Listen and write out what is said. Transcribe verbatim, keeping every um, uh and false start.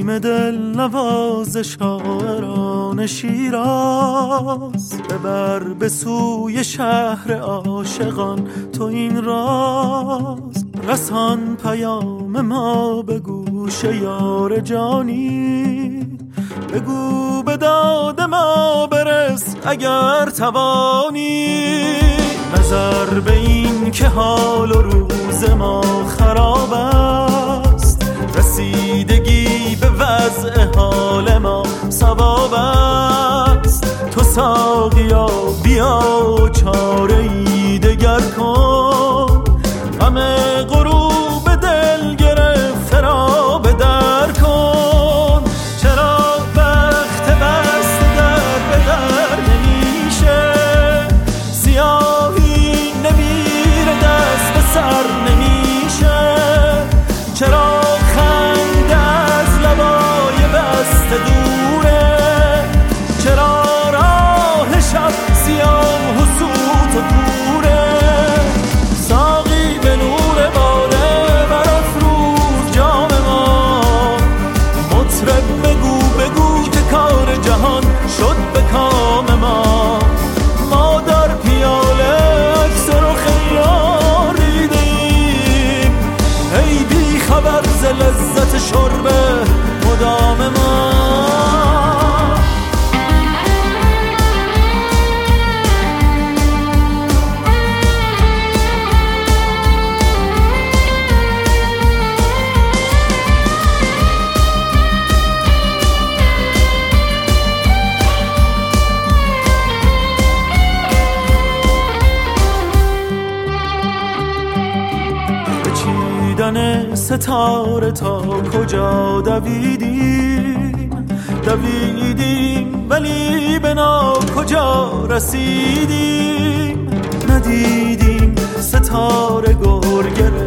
نسیم دل نواز شاعران شیراز، ببر به سوی شهر عاشقان تو این راز. رسان پیام ما به گوش یار جانی، بگو به داد ما برس اگر توانی. نظر به این که حال و روز ما خراب است، رسیدگی به وضع حال ما ثواب است. تو ساقیا بیا چاره ای دگر کن، غم غروب دل گرفته را به در کن. چرا وقت بست در به در نمیشه، سیاهی نمیره دست به سر نمیشه. چرا خنده از لبای بسته دوره، چرا راه شب سیاه و سوت و کوره. ساقی به نور باده برافروز جام ما، مطرب بگو بگو که کار جهان شد به کام ما. ما در پیاله اکثر و خیار دیدیم، ای بی خبر ز لذت شرب مدام ما. ستاره تا کجا دویدیم دویدیم ولی به نا کجا رسیدیم. ندیدیم ستاره گرگره